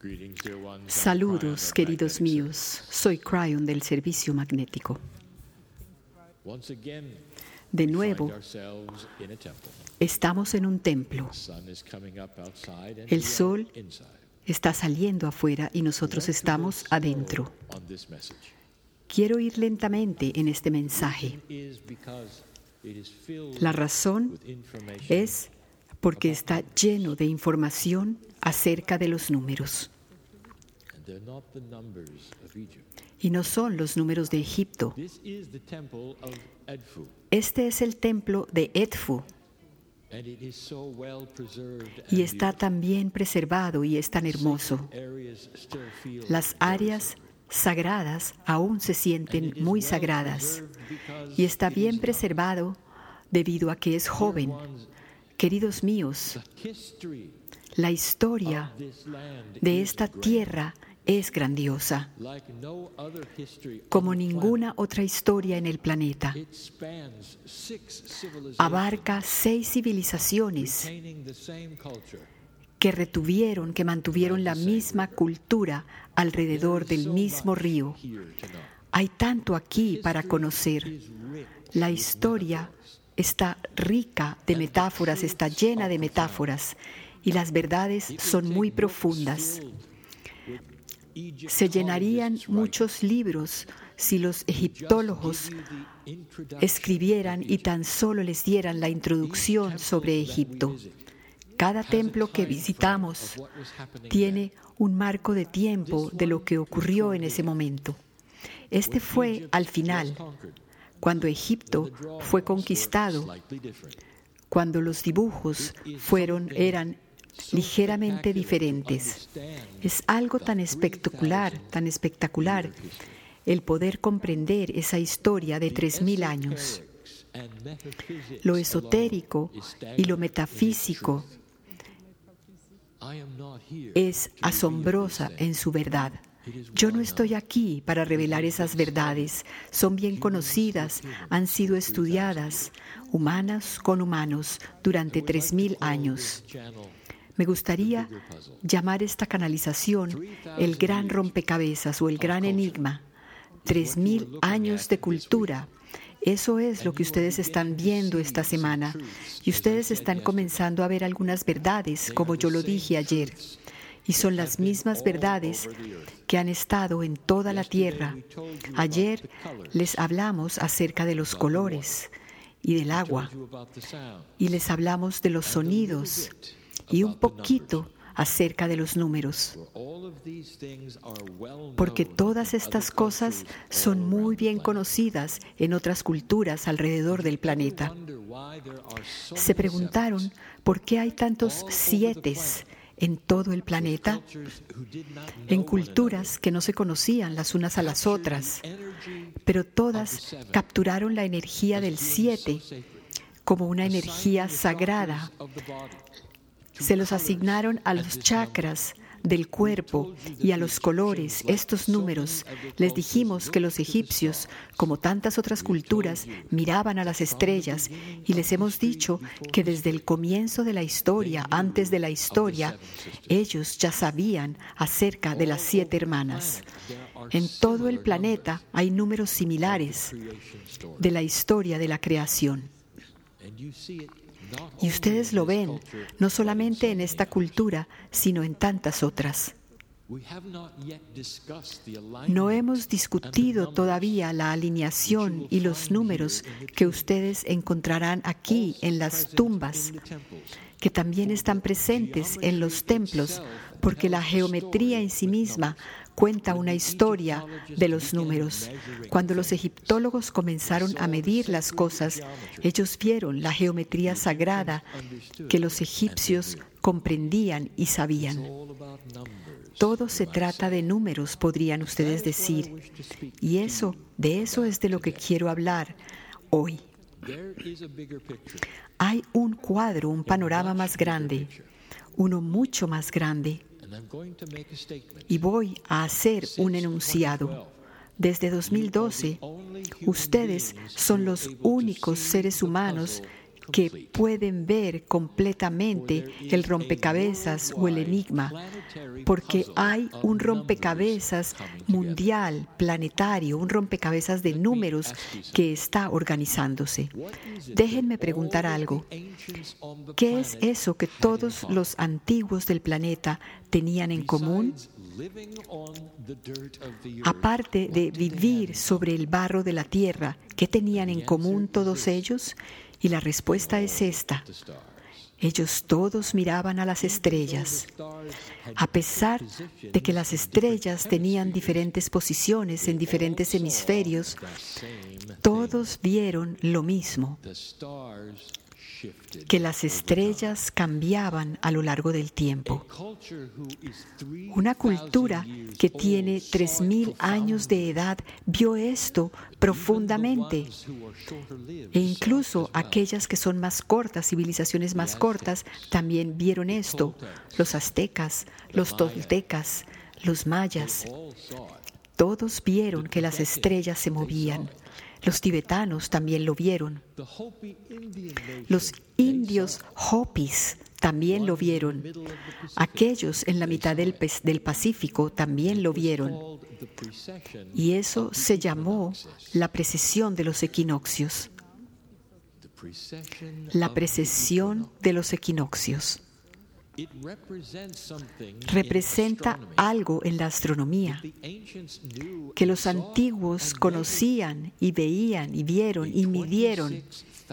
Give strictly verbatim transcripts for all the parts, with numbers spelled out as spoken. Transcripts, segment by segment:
Saludos, queridos míos. Soy Cryon del Servicio Magnético. De nuevo, estamos en un templo. El sol está saliendo afuera y nosotros estamos adentro. Quiero ir lentamente en este mensaje. La razón es porque está lleno de información acerca de los números. Y no son los números de Egipto. Este es el templo de Edfu. Y está tan bien preservado y es tan hermoso. Las áreas sagradas aún se sienten muy sagradas. Y está bien preservado debido a que es joven. Queridos míos, la historia de esta tierra es grandiosa, como ninguna otra historia en el planeta. Abarca seis civilizaciones que retuvieron, que mantuvieron la misma cultura alrededor del mismo río. Hay tanto aquí para conocer. La historia está rica de metáforas, está llena de metáforas, y las verdades son muy profundas. Se llenarían muchos libros si los egiptólogos escribieran y tan solo les dieran la introducción sobre Egipto. Cada templo que visitamos tiene un marco de tiempo de lo que ocurrió en ese momento. Este fue al final, cuando Egipto fue conquistado, cuando los dibujos fueron, eran ligeramente diferentes. Es algo tan espectacular, tan espectacular, el poder comprender esa historia de tres mil años. Lo esotérico y lo metafísico es asombrosa en su verdad. Yo no estoy aquí para revelar esas verdades. Son bien conocidas, han sido estudiadas, humanas con humanos, durante tres mil años. Me gustaría llamar esta canalización el gran rompecabezas o el gran enigma. Tres mil años de cultura. Eso es lo que ustedes están viendo esta semana. Y ustedes están comenzando a ver algunas verdades, como yo lo dije ayer. Y son las mismas verdades que han estado en toda la tierra. Ayer les hablamos acerca de los colores y del agua. Y les hablamos de los sonidos y un poquito acerca de los números. Porque todas estas cosas son muy bien conocidas en otras culturas alrededor del planeta. Se preguntaron por qué hay tantos sietes en todo el planeta, en culturas que no se conocían las unas a las otras, pero todas capturaron la energía del siete como una energía sagrada. Se los asignaron a los chakras del cuerpo y a los colores, estos números. Les dijimos que los egipcios, como tantas otras culturas, miraban a las estrellas, y les hemos dicho que desde el comienzo de la historia, antes de la historia, ellos ya sabían acerca de las siete hermanas. En todo el planeta hay números similares de la historia de la creación. Y ustedes lo ven, no solamente en esta cultura, sino en tantas otras. No hemos discutido todavía la alineación y los números que ustedes encontrarán aquí en las tumbas, que también están presentes en los templos, porque la geometría en sí misma cuenta una historia de los números. Cuando los egiptólogos comenzaron a medir las cosas, ellos vieron la geometría sagrada que los egipcios comprendían y sabían. Todo se trata de números, podrían ustedes decir. Y eso, de eso es de lo que quiero hablar hoy. Hay un cuadro, un panorama más grande, uno mucho más grande. Y voy a hacer un enunciado. Desde dos mil doce, ustedes son los únicos seres humanos que pueden ver completamente el rompecabezas o el enigma, porque hay un rompecabezas mundial, planetario, un rompecabezas de números que está organizándose. Déjenme preguntar algo. ¿Qué es eso que todos los antiguos del planeta tenían en común? Aparte de vivir sobre el barro de la tierra, ¿qué tenían en común todos ellos? Y la respuesta es esta. Ellos todos miraban a las estrellas. A pesar de que las estrellas tenían diferentes posiciones en diferentes hemisferios, todos vieron lo mismo, que las estrellas cambiaban a lo largo del tiempo. Una cultura que tiene tres mil años de edad vio esto profundamente. E incluso aquellas que son más cortas, civilizaciones más cortas, también vieron esto. Los aztecas, los toltecas, los mayas. Todos vieron que las estrellas se movían. Los tibetanos también lo vieron. Los indios Hopis también lo vieron. Aquellos en la mitad del, del Pacífico también lo vieron. Y eso se llamó la precesión de los equinoccios. La precesión de los equinoccios. Representa algo en la astronomía que los antiguos conocían y veían y vieron y midieron.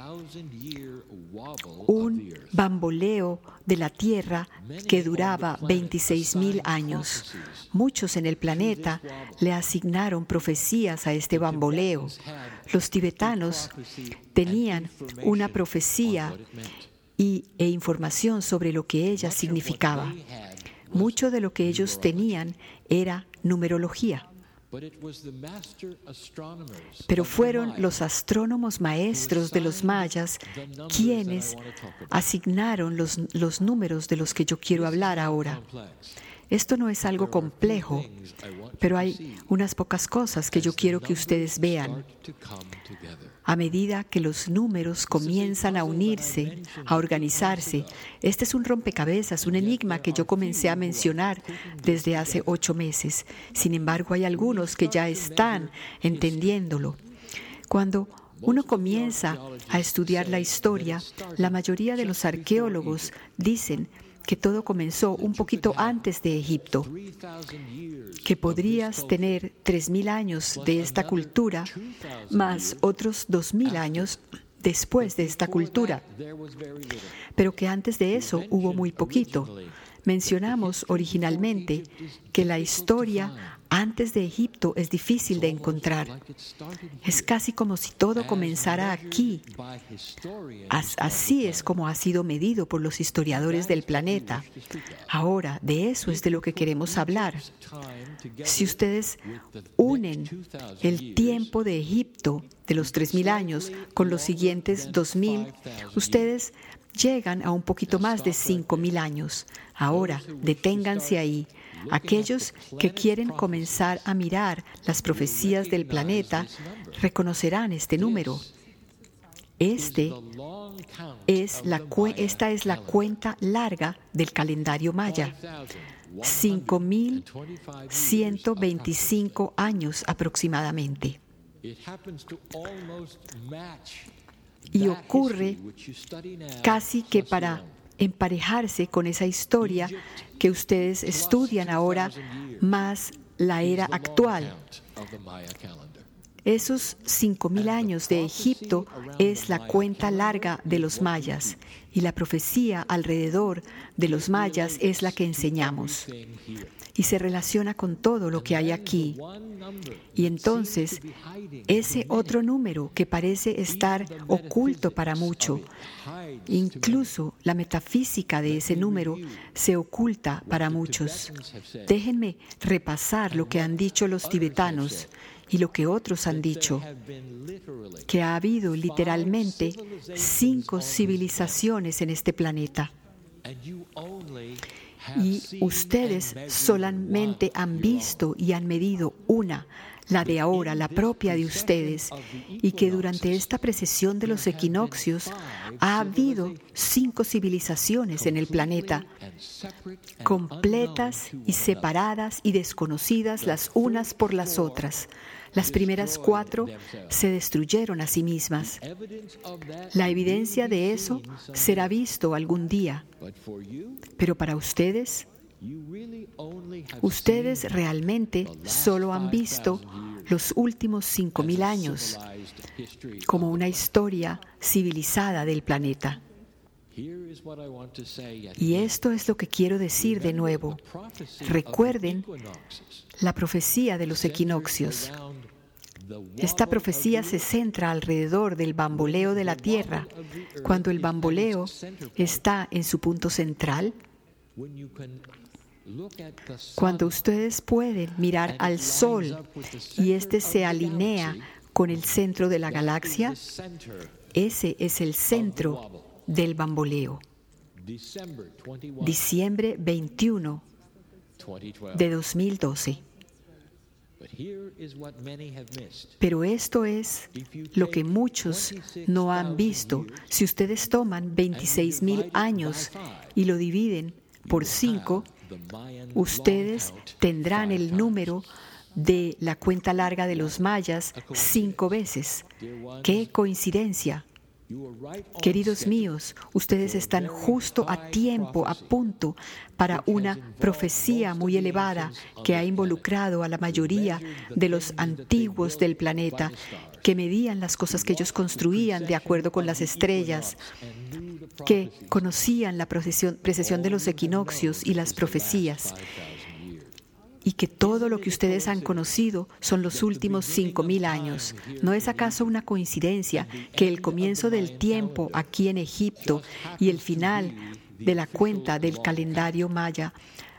Un bamboleo de la Tierra que duraba veintiséis mil años. Muchos en el planeta le asignaron profecías a este bamboleo. Los tibetanos tenían una profecía y, e información sobre lo que ella significaba. Mucho de lo que ellos tenían era numerología. Pero fueron los astrónomos maestros de los mayas quienes asignaron los, los números de los que yo quiero hablar ahora. Esto no es algo complejo, pero hay unas pocas cosas que yo quiero que ustedes vean. A medida que los números comienzan a unirse, a organizarse, este es un rompecabezas, un enigma que yo comencé a mencionar desde hace ocho meses. Sin embargo, hay algunos que ya están entendiéndolo. Cuando uno comienza a estudiar la historia, la mayoría de los arqueólogos dicen que todo comenzó un poquito antes de Egipto, que podrías tener tres mil años de esta cultura, más otros dos mil años después de esta cultura, pero que antes de eso hubo muy poquito. Mencionamos originalmente que la historia antes de Egipto es difícil de encontrar. Es casi como si todo comenzara aquí. Así es como ha sido medido por los historiadores del planeta. Ahora, de eso es de lo que queremos hablar. Si ustedes unen el tiempo de Egipto, de los tres mil años, con los siguientes dos mil, ustedes llegan a un poquito más de cinco mil años. Ahora, deténganse ahí. Aquellos que quieren comenzar a mirar las profecías del planeta reconocerán este número. Este es la, esta es la cuenta larga del calendario maya. cinco mil ciento veinticinco años aproximadamente. Y ocurre casi que para emparejarse con esa historia que ustedes estudian ahora, más la era actual. Esos cinco mil años de Egipto es la cuenta larga de los mayas, y la profecía alrededor de los mayas es la que enseñamos. Y se relaciona con todo lo que hay aquí. Y entonces, ese otro número que parece estar oculto para mucho, incluso la metafísica de ese número se oculta para muchos. Déjenme repasar lo que han dicho los tibetanos y lo que otros han dicho, que ha habido literalmente cinco civilizaciones en este planeta. Y ustedes solamente han visto y han medido una, la de ahora, la propia de ustedes, y que durante esta precesión de los equinoccios ha habido cinco civilizaciones en el planeta, completas y separadas y desconocidas las unas por las otras. Las primeras cuatro se destruyeron a sí mismas. La evidencia de eso será visto algún día. Pero para ustedes, ustedes realmente solo han visto los últimos cinco mil años como una historia civilizada del planeta. Y esto es lo que quiero decir de nuevo. Recuerden la profecía de los equinoccios. Esta profecía se centra alrededor del bamboleo de la Tierra. Cuando el bamboleo está en su punto central, cuando ustedes pueden mirar al Sol y éste se alinea con el centro de la galaxia, ese es el centro del bamboleo. Diciembre veintiuno de dos mil doce. Pero esto es lo que muchos no han visto. Si ustedes toman veintiséis mil años y lo dividen por cinco, ustedes tendrán el número de la cuenta larga de los mayas cinco veces. ¡Qué coincidencia! Queridos míos, ustedes están justo a tiempo, a punto, para una profecía muy elevada que ha involucrado a la mayoría de los antiguos del planeta, que medían las cosas que ellos construían de acuerdo con las estrellas, que conocían la precesión, precesión de los equinoccios y las profecías, y que todo lo que ustedes han conocido son los últimos cinco mil años. ¿No es acaso una coincidencia que el comienzo del tiempo aquí en Egipto y el final de la cuenta del calendario maya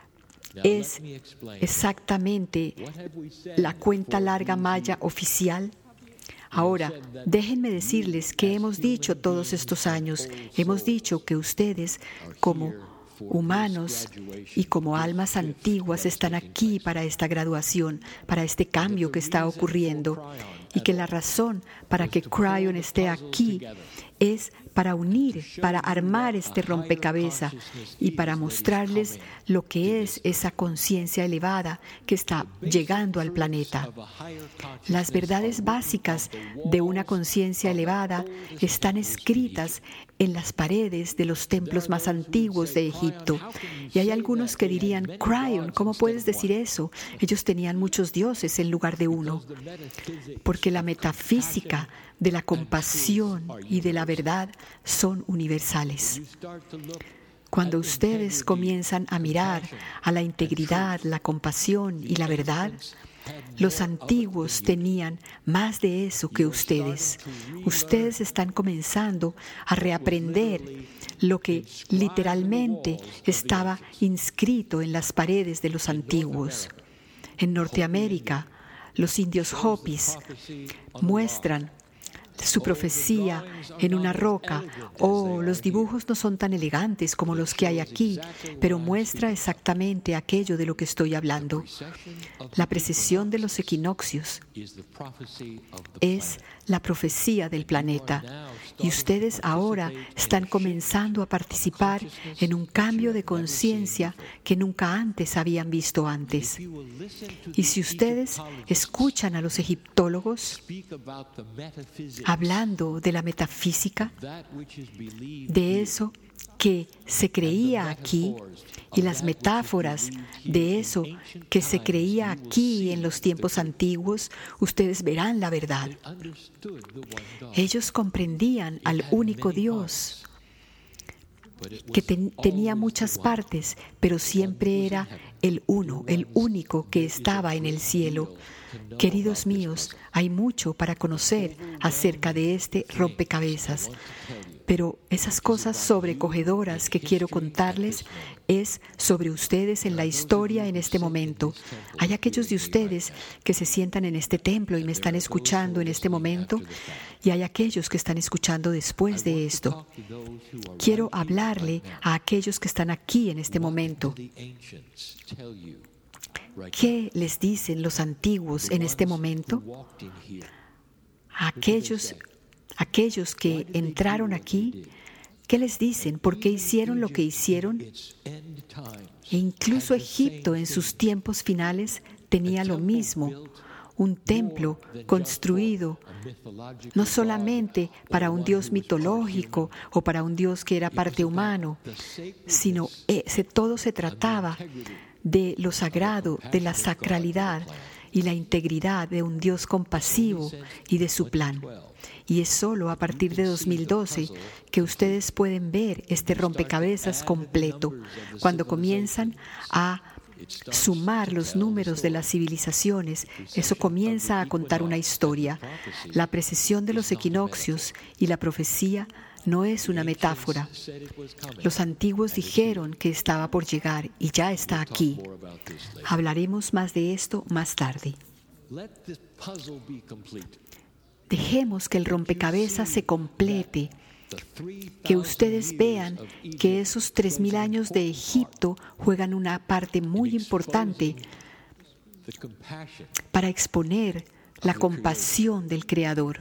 es exactamente la cuenta larga maya oficial? Ahora, déjenme decirles qué hemos dicho todos estos años. Hemos dicho que ustedes, como humanos y como almas antiguas, están aquí para esta graduación, para este cambio que está ocurriendo, y que la razón para que Cryon esté aquí es para unir, para armar este rompecabezas y para mostrarles lo que es esa conciencia elevada que está llegando al planeta. Las verdades básicas de una conciencia elevada están escritas en las paredes de los templos más antiguos de Egipto. Y hay algunos que dirían: Cryon, ¿cómo puedes decir eso? Ellos tenían muchos dioses en lugar de uno. Porque la metafísica de la compasión y de la verdad son universales. Cuando ustedes comienzan a mirar a la integridad, la compasión y la verdad, los antiguos tenían más de eso que ustedes. Ustedes están comenzando a reaprender lo que literalmente estaba inscrito en las paredes de los antiguos. En Norteamérica, los indios Hopis muestran su profecía en una roca. Oh, los dibujos no son tan elegantes como los que hay aquí, pero muestra exactamente aquello de lo que estoy hablando. La precesión de los equinoccios es la profecía del planeta, y ustedes ahora están comenzando a participar en un cambio de conciencia que nunca antes habían visto antes. Y si ustedes escuchan a los egiptólogos hablando de la metafísica, de eso que se creía aquí, y las metáforas de eso que se creía aquí en los tiempos antiguos, ustedes verán la verdad. Ellos comprendían al único Dios, que ten, tenía muchas partes, pero siempre era el uno, el único que estaba en el cielo. Queridos míos, hay mucho para conocer acerca de este rompecabezas, pero esas cosas sobrecogedoras que quiero contarles es sobre ustedes en la historia en este momento. Hay aquellos de ustedes que se sientan en este templo y me están escuchando en este momento, y hay aquellos que están escuchando después de esto. Quiero hablarle a aquellos que están aquí en este momento. ¿Qué les dicen los antiguos en este momento? Aquellos, aquellos que entraron aquí, ¿qué les dicen? ¿Por qué hicieron lo que hicieron? E incluso Egipto en sus tiempos finales tenía lo mismo, un templo construido no solamente para un Dios mitológico o para un Dios que era parte humano, sino ese, todo se trataba de lo sagrado, de la sacralidad y la integridad de un Dios compasivo y de su plan. Y es solo a partir de dos mil doce que ustedes pueden ver este rompecabezas completo, cuando comienzan a sumar los números de las civilizaciones. Eso comienza a contar una historia. La precesión de los equinoccios y la profecía no es una metáfora. Los antiguos dijeron que estaba por llegar y ya está aquí. Hablaremos más de esto más tarde. Dejemos que el rompecabezas se complete, que ustedes vean que esos tres mil años de Egipto juegan una parte muy importante para exponer la compasión del Creador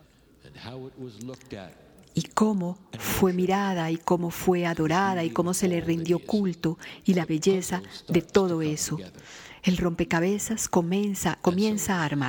y cómo fue mirada y cómo fue adorada y cómo se le rindió culto y la belleza de todo eso. El rompecabezas comienza, comienza a armar.